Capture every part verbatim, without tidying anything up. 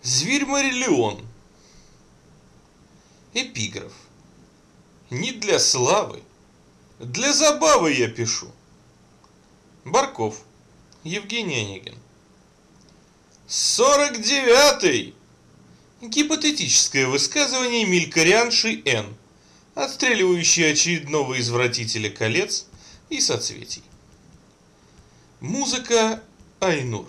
Зверь-Мариллион. Эпиграф. Не для славы, для забавы я пишу. Барков. Евгений Онегин. сорок девятый. Гипотетическое высказывание мелькарианши Н, отстреливающей очередного извратителя колец и соцветий. Музыка Айнур.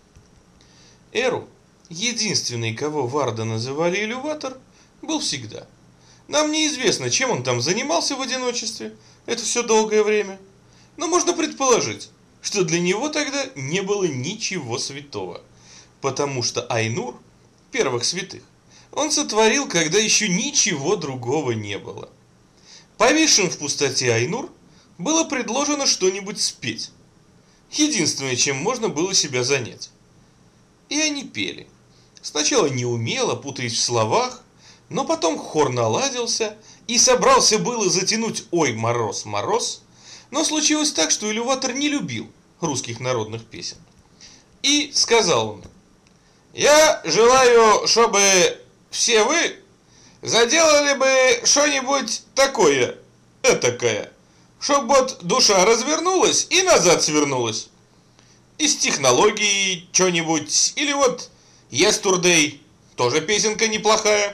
Эру, единственный, кого Варда называли элеватор, был всегда. Нам неизвестно, чем он там занимался в одиночестве, это все долгое время, но можно предположить, что для него тогда не было ничего святого, потому что Айнур, первых святых, он сотворил, когда еще ничего другого не было. Повисшим в пустоте Айнур было предложено что-нибудь спеть, единственное, чем можно было себя занять. И они пели. Сначала неумело, путаясь в словах, но потом хор наладился и собрался было затянуть «Ой, мороз, мороз», но случилось так, что элеватор не любил русских народных песен. И сказал он: «Я желаю, чтобы все вы заделали бы что-нибудь такое, этакое, чтобы вот душа развернулась и назад свернулась. Из технологий что-нибудь, или вот Yesterday, тоже песенка неплохая».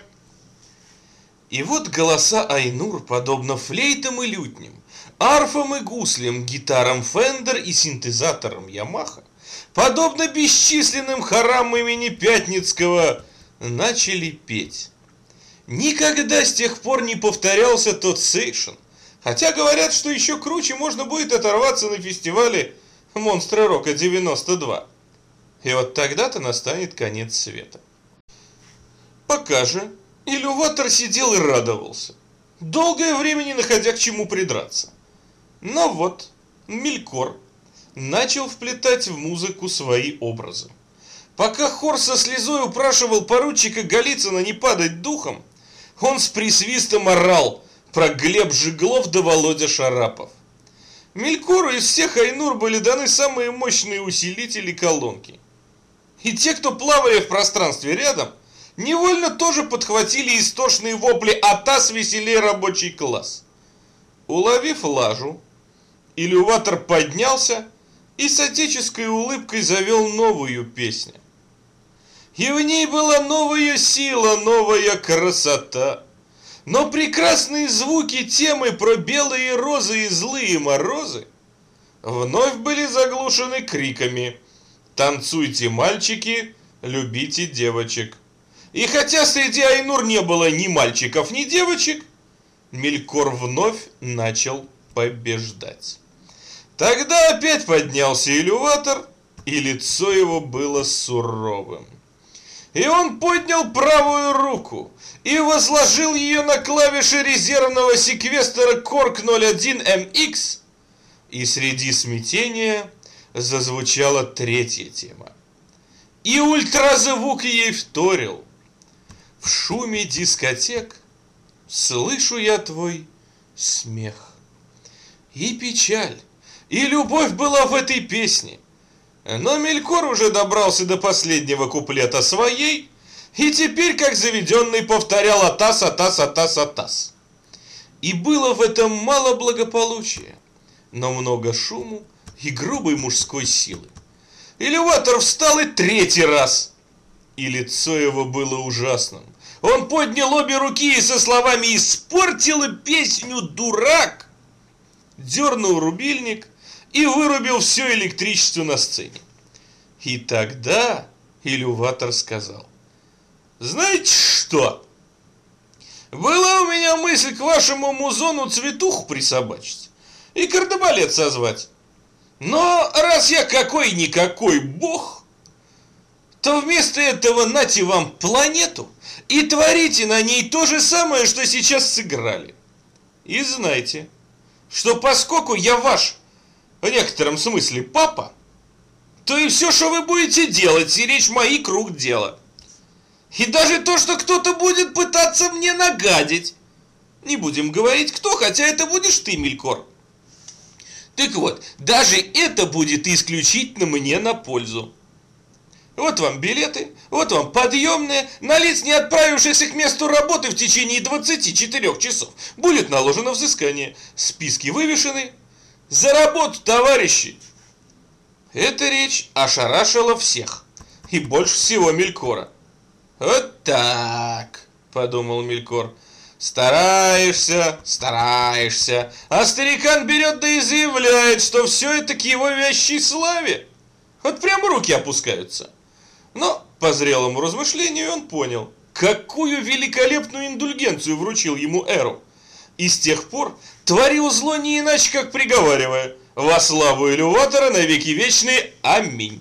И вот голоса Айнур, подобно флейтам и лютням, арфам и гуслям, гитарам Фендер и синтезаторам Ямаха, подобно бесчисленным хорам имени Пятницкого, начали петь. Никогда с тех пор не повторялся тот сейшн, хотя говорят, что еще круче можно будет оторваться на фестивале «Монстры рока девяносто два». И вот тогда-то настанет конец света. Пока же элеватор сидел и радовался, долгое время не находя к чему придраться. Но вот Мелькор начал вплетать в музыку свои образы. Пока хор со слезой упрашивал поручика Голицына не падать духом, он с присвистом орал про Глеб Жиглов да Володя Шарапов. Мелькору из всех Айнур были даны самые мощные усилители колонки. И те, кто плавали в пространстве рядом, невольно тоже подхватили истошные вопли «Атас, веселей, рабочий класс!». Уловив лажу, элеватор поднялся и с отеческой улыбкой завел новую песню. И в ней была новая сила, новая красота. Но прекрасные звуки темы про белые розы и злые морозы вновь были заглушены криками «Танцуйте, мальчики, любите девочек». И хотя среди Айнур не было ни мальчиков, ни девочек, Мелькор вновь начал побеждать. Тогда опять поднялся элеватор, и лицо его было суровым. И он поднял правую руку и возложил ее на клавиши резервного секвестора Корг ноль один эм икс, и среди смятения зазвучала третья тема. И ультразвук ей вторил. В шуме дискотек слышу я твой смех. И печаль, и любовь была в этой песне. Но Мелькор уже добрался до последнего куплета своей, и теперь, как заведенный, повторял «Атас, атас, атас, атас». И было в этом мало благополучия, но много шуму и грубой мужской силы. Элеватор встал и третий раз, и лицо его было ужасным. Он поднял обе руки и со словами «Испортила песню, дурак!» дернул рубильник и вырубил все электричество на сцене. И тогда элеватор сказал: «Знаете что? Была у меня мысль к вашему музону цветуху присобачить и кардебалет созвать. Но раз я какой-никакой бог, то вместо этого нате вам планету и творите на ней то же самое, что сейчас сыграли. И знайте, что поскольку я ваш, в некотором смысле, папа, то и все, что вы будете делать, сиречь мои круг дела. И даже то, что кто-то будет пытаться мне нагадить, не будем говорить кто, хотя это будешь ты, Мелькор. Так вот, даже это будет исключительно мне на пользу. Вот вам билеты, вот вам подъемные, на лиц, не отправившихся к месту работы в течение двадцати четырёх часов, будет наложено взыскание. Списки вывешены. За работу, товарищи! Эта речь ошарашила всех, и больше всего Мелькора. Вот так, подумал Мелькор. Стараешься, стараешься, а старикан берет да и заявляет, что все это к его вящей славе. Вот прямо руки опускаются. Но по зрелому размышлению он понял, какую великолепную индульгенцию вручил ему Эру. И с тех пор творил зло не иначе, как приговаривая: «Во славу Элюватора навеки вечные. Аминь».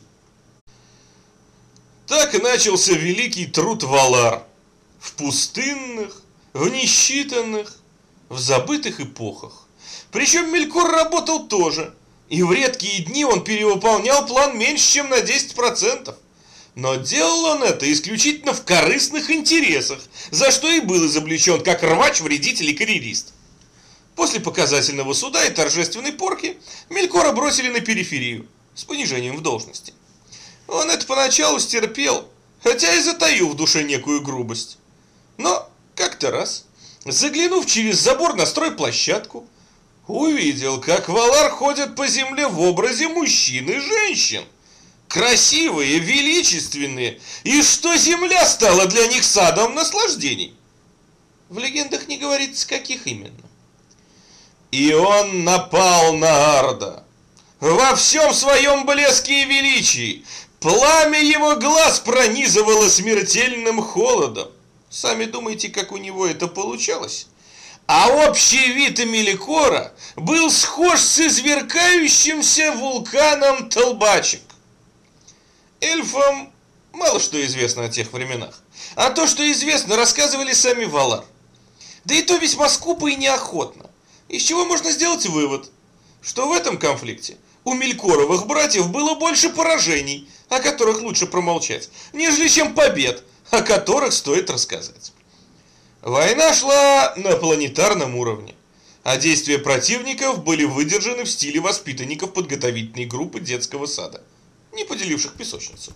Так начался великий труд Валар в пустынных, в несчитанных, в забытых эпохах. Причем Мелькор работал тоже, и в редкие дни он перевыполнял план меньше, чем на десять процентов. Но делал он это исключительно в корыстных интересах, за что и был изобличен как рвач, вредитель и карьерист. После показательного суда и торжественной порки Мелькора бросили на периферию с понижением в должности. Он это поначалу стерпел, хотя и затаил в душе некую грубость. Но как-то раз, заглянув через забор на стройплощадку, увидел, как Валар ходят по земле в образе мужчин и женщин. Красивые, величественные, и что земля стала для них садом наслаждений. В легендах не говорится, каких именно. И он напал на Арда. Во всем своем блеске и величии пламя его глаз пронизывало смертельным холодом. Сами думайте, как у него это получалось. А общий вид Мелькора был схож с изверкающимся вулканом Толбачек. Эльфам мало что известно о тех временах, а то, что известно, рассказывали сами Валар. Да и то весьма скупо и неохотно. Из чего можно сделать вывод, что в этом конфликте у Мелькоровых братьев было больше поражений, о которых лучше промолчать, нежели чем побед, о которых стоит рассказать. Война шла на планетарном уровне, а действия противников были выдержаны в стиле воспитанников подготовительной группы детского сада, не поделивших песочницу.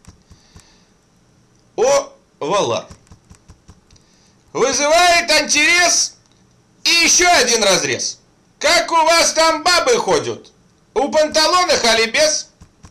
О Валар. Вызывает интерес и еще один разрез. Как у вас там бабы ходят? У панталонах, али без?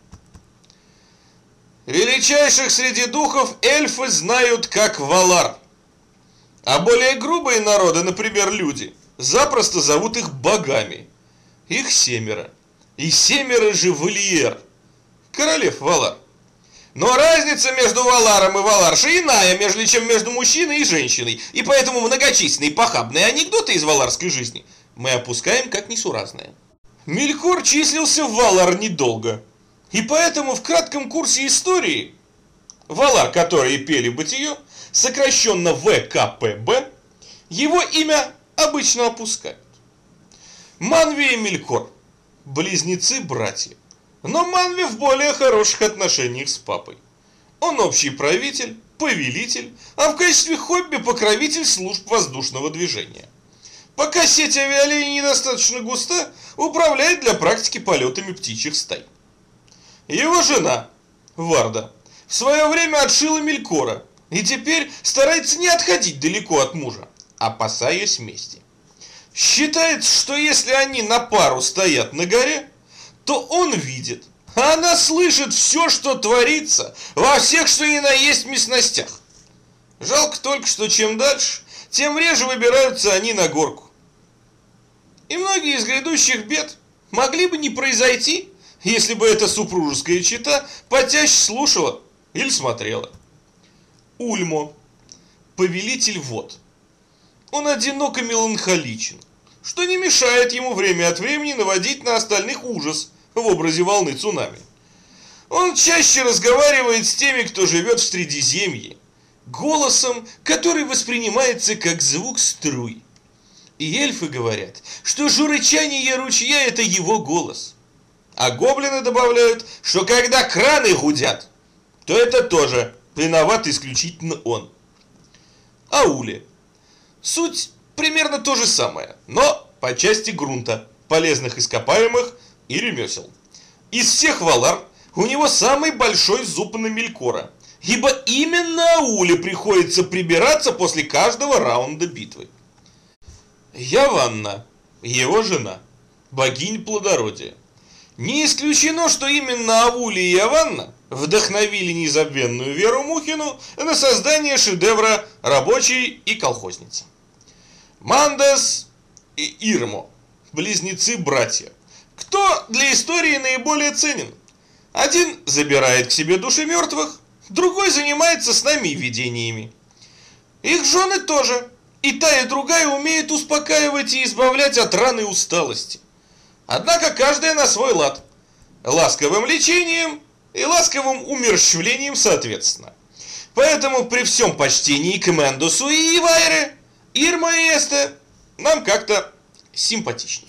Величайших среди духов эльфы знают как Валар. А более грубые народы, например, люди, запросто зовут их богами. Их семеро. И семеро же Валиер, королев Валар. Но разница между Валаром и Валаршей иная, между чем между мужчиной и женщиной. И поэтому многочисленные похабные анекдоты из валарской жизни мы опускаем как несуразные. Мелькор числился в Валар недолго. И поэтому в кратком курсе истории Валар, которые пели бытие, сокращенно вэ ка пэ бэ, его имя обычно опускают. Манви и Мелькор – близнецы-братья. Но Манви в более хороших отношениях с папой. Он общий правитель, повелитель, а в качестве хобби покровитель служб воздушного движения. Пока сеть авиалиний недостаточно густа, управляет для практики полетами птичьих стай. Его жена, Варда, в свое время отшила Мелькора и теперь старается не отходить далеко от мужа, опасаясь мести. Считается, что если они на пару стоят на горе, то он видит, а она слышит все, что творится во всех, что ни на есть местностях. Жалко только, что чем дальше, тем реже выбираются они на горку. И многие из грядущих бед могли бы не произойти, если бы эта супружеская чета потяще слушала или смотрела. Ульмо, повелитель вод. Он одинок и меланхоличен, что не мешает ему время от времени наводить на остальных ужас в образе волны цунами. Он чаще разговаривает с теми, кто живет в Средиземье, голосом, который воспринимается как звук струй. И эльфы говорят, что журчание ручья – это его голос. А гоблины добавляют, что когда краны гудят, то это тоже виноват исключительно он. Ауле. Суть примерно то же самое, но по части грунта, полезных ископаемых и ремесел. Из всех Валар у него самый большой зуб на Мелькора, ибо именно Ауле приходится прибираться после каждого раунда битвы. Яванна, его жена, богиня плодородия. Не исключено, что именно Ауле и Яванна вдохновили незабвенную Веру Мухину на создание шедевра «Рабочий и колхозница». Мандас и Ирмо, близнецы-братья. Кто для истории наиболее ценен? Один забирает к себе души мертвых, другой занимается с нами видениями. Их жены тоже. И та, и другая умеют успокаивать и избавлять от раны и усталости. Однако каждая на свой лад. Ласковым лечением и ласковым умерщвлением соответственно. Поэтому при всем почтении к Мендусу и Ивайре, Ирма и Эсте нам как-то симпатичнее.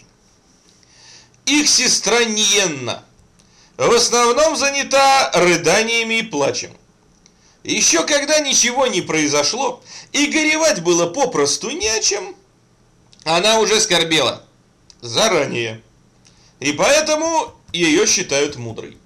Их сестра Ниенна в основном занята рыданиями и плачем. Еще когда ничего не произошло, и горевать было попросту не о чем, она уже скорбела заранее, и поэтому ее считают мудрой.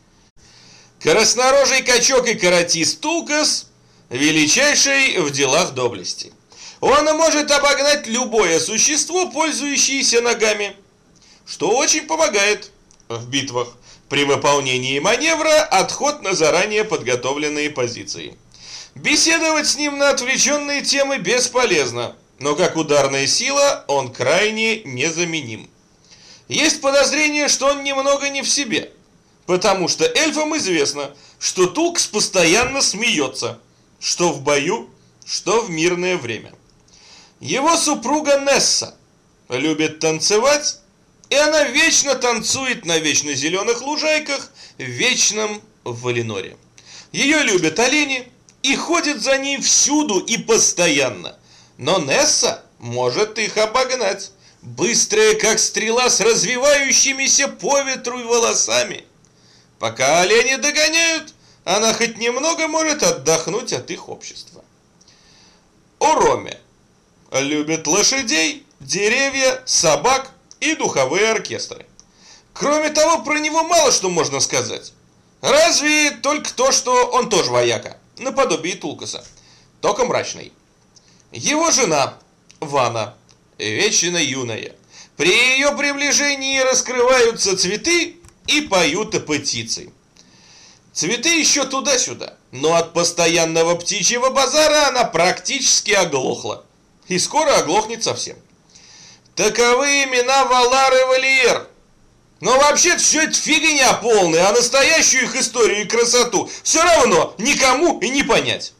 Краснорожий качок и каратист Тулкас величайший в делах доблести. Он может обогнать любое существо, пользующееся ногами, что очень помогает в битвах. При выполнении маневра отход на заранее подготовленные позиции. Беседовать с ним на отвлеченные темы бесполезно, но как ударная сила он крайне незаменим. Есть подозрение, что он немного не в себе, потому что эльфам известно, что Тулкс постоянно смеется, что в бою, что в мирное время. Его супруга Несса любит танцевать, и она вечно танцует на вечно зеленых лужайках в вечном Валиноре. Ее любят олени и ходят за ней всюду и постоянно. Но Несса может их обогнать, быстрая как стрела с развивающимися по ветру волосами. Пока олени догоняют, она хоть немного может отдохнуть от их общества. Ороме любит лошадей, деревья, собак и духовые оркестры. Кроме того, про него мало что можно сказать. Разве только то, что он тоже вояка, наподобие Тулкаса, только мрачный. Его жена, Вана, вечно юная. При ее приближении раскрываются цветы и поют птицы. Цветы еще туда-сюда, но от постоянного птичьего базара она практически оглохла. И скоро оглохнет совсем. Таковы имена Валар и Валиер. Но вообще-то все это фигня полная, а настоящую их историю и красоту все равно никому и не понять.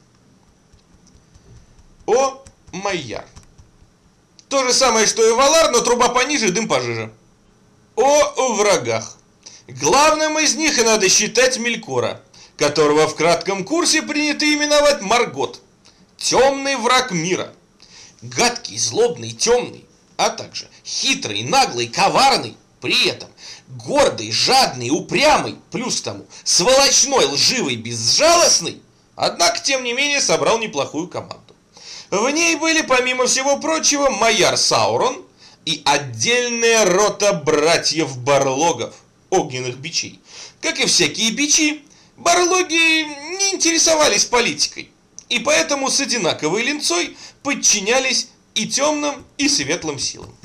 О Майяр. То же самое, что и Валар, но труба пониже, дым пожиже. О врагах. Главным из них и надо считать Мелькора, которого в кратком курсе принято именовать Маргот. Темный враг мира. Гадкий, злобный, темный, а также хитрый, наглый, коварный, при этом гордый, жадный, упрямый, плюс к тому сволочной, лживый, безжалостный, однако, тем не менее, собрал неплохую команду. В ней были, помимо всего прочего, Майяр Саурон и отдельная рота братьев-барлогов, огненных бичей. Как и всякие бичи, барлоги не интересовались политикой, и поэтому с одинаковой линцой подчинялись и темным, и светлым силам.